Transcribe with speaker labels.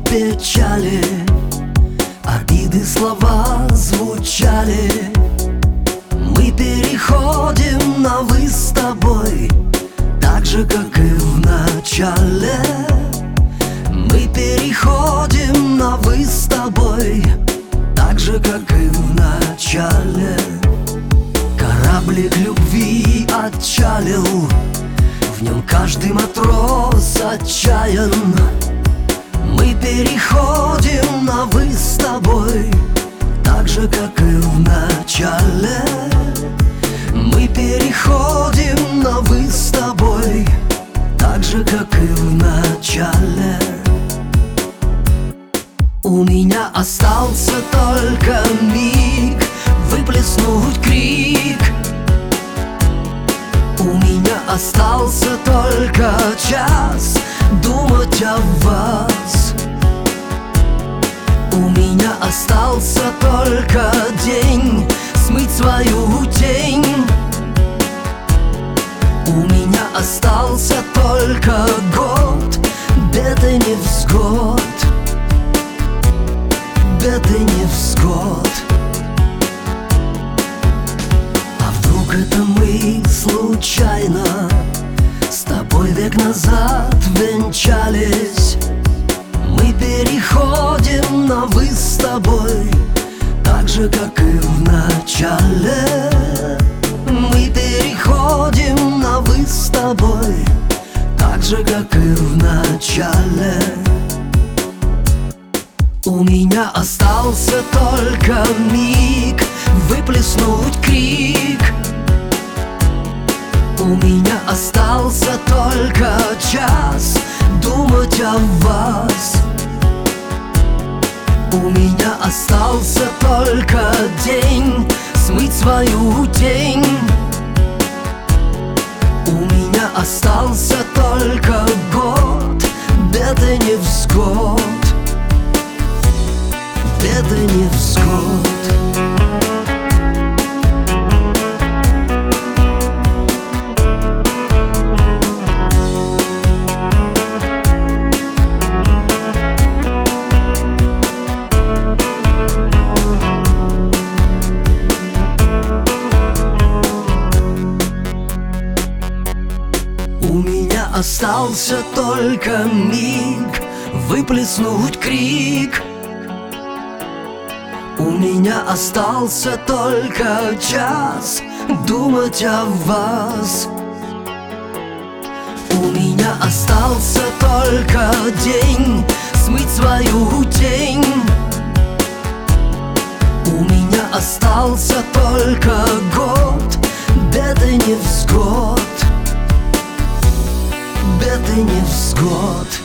Speaker 1: печали, обиды слова звучали. Мы переходим на «вы» с тобой, так же, как и в начале. Мы переходим на «вы» с тобой, так же, как и в начале. Кораблик любви отчалил, в нем каждый матрос отчаян. Мы переходим на «вы» с тобой, так же, как и в начале. Мы переходим на «вы» с тобой, так же, как и в начале. У меня остался только миг выплеснуть крик. У меня остался только час думать о вас. У меня остался только день смыть свою тень. У меня остался только год бед и невзгод, бед и невзгод. А вдруг это мы случайно с тобой век назад венчались? Мы переходим на «вы» с тобой, так же, как и в начале. Мы переходим на «вы» с тобой, так же, как и в начале. У меня остался только миг выплеснуть крик. У меня остался только час думать о вас. У меня остался только день смыть свою тень. У меня остался только год бед и невзгод, бед и невзгод. У меня остался только миг выплеснуть крик. У меня остался только час думать о вас. У меня остался только день смыть свою тень. У меня остался только год бед и невзгод, бед и невзгод.